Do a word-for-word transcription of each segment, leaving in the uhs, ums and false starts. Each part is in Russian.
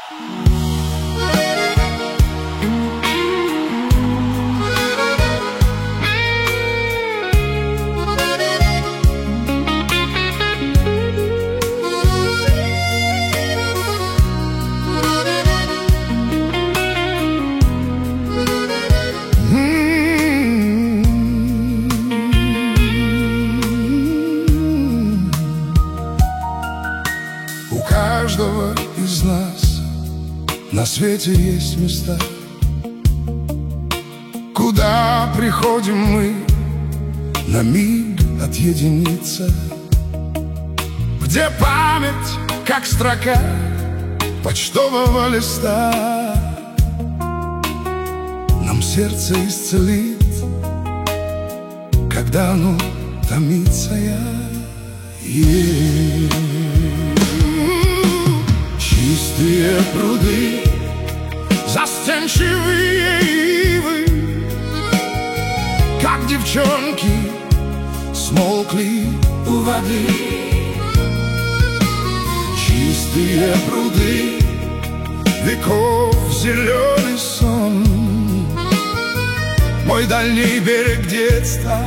У каждого из нас на свете есть места, куда приходим мы на миг отъединиться, где память, как строка почтового листа, нам сердце исцелит, когда оно томится. Я е Чистые пруды, застенчивые ивы, как девчонки, смолкли у воды. Чистые пруды, веков зеленый сон, мой дальний берег детства,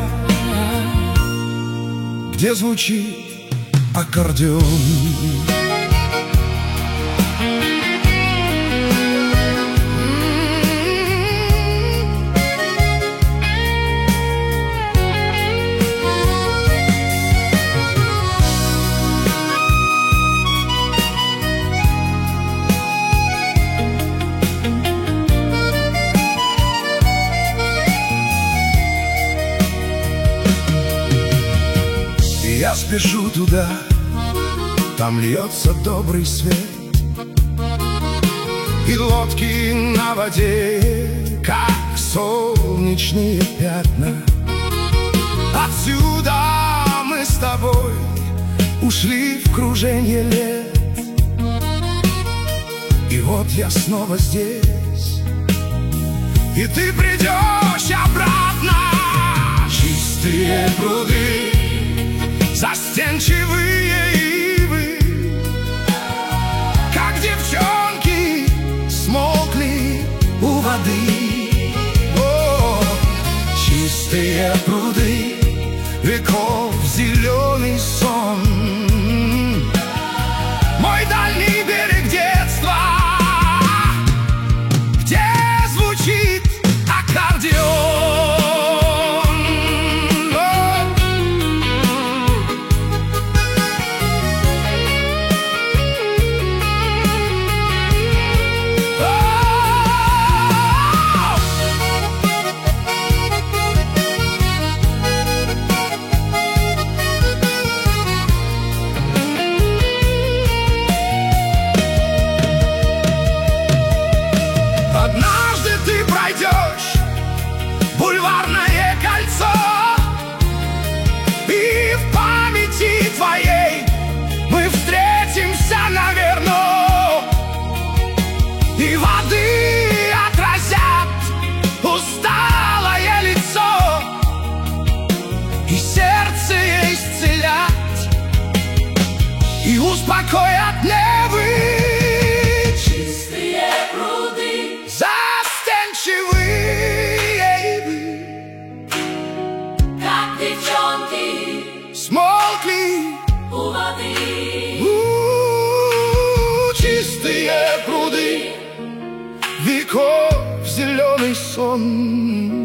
где звучит аккордеон. Я спешу туда, там льется добрый свет, и лодки на воде, как солнечные пятна. Отсюда мы с тобой ушли в кружение лет, и вот я снова здесь, и ты придешь обратно. Чистые пруды, застенчивые ивы, как девчонки, смолкли у воды. О, чистые пруды, веков зеленый сон, мой дальний берег детства, где звучит аккордеон. Однажды ты пройдешь бульварное кольцо, и в памяти твоей мы встретимся, наверное, и воды отразят усталое лицо, и сердце исцелят, и успокоят нервы. Смолкли у воды. У-у-у, чистые пруды, веков зеленый сон.